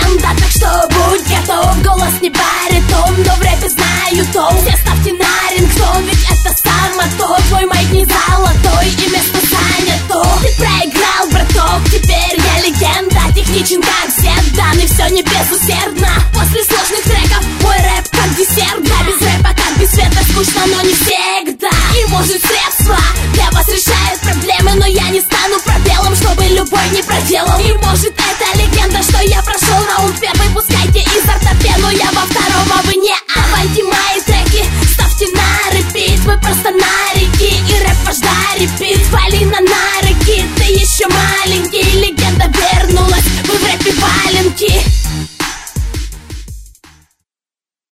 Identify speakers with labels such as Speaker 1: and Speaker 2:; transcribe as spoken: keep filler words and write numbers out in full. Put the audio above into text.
Speaker 1: легенда, так что будь готов. Голос не баритон, но в рэпе знаю тон. Все ставьте на рингтон, ведь это само то. Твой майк не золотой и место занято. Ты проиграл, браток, теперь я легенда. Техничен как все, данный все не безусердно.